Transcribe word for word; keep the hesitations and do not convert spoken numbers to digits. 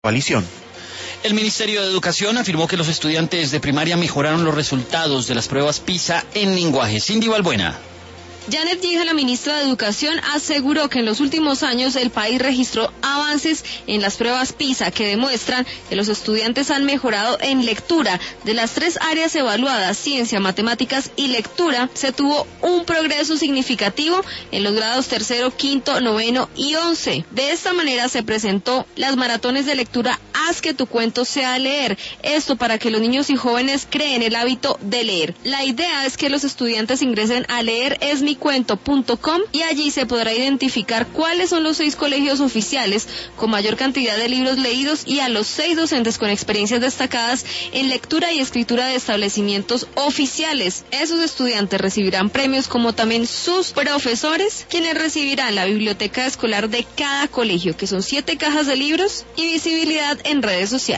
coalición. El Ministerio de Educación afirmó que los estudiantes de primaria mejoraron los resultados de las pruebas PISA en lenguaje. Cindy Balbuena. Janet Gija, la ministra de Educación, aseguró que en los últimos años el país registró avances en las pruebas PISA que demuestran que los estudiantes han mejorado en lectura. De las tres áreas evaluadas, ciencia, matemáticas y lectura, se tuvo un progreso significativo en los grados tercero, quinto, noveno y once. De esta manera se presentó las maratones de lectura Haz que tu cuento sea leer. Esto para que los niños y jóvenes creen el hábito de leer. La idea es que los estudiantes ingresen a leer es mi cuento punto com y allí se podrá identificar cuáles son los seis colegios oficiales con mayor cantidad de libros leídos y a los seis docentes con experiencias destacadas en lectura y escritura de establecimientos oficiales. Esos estudiantes recibirán premios como también sus profesores, quienes recibirán la biblioteca escolar de cada colegio, que son siete cajas de libros y visibilidad en redes sociales.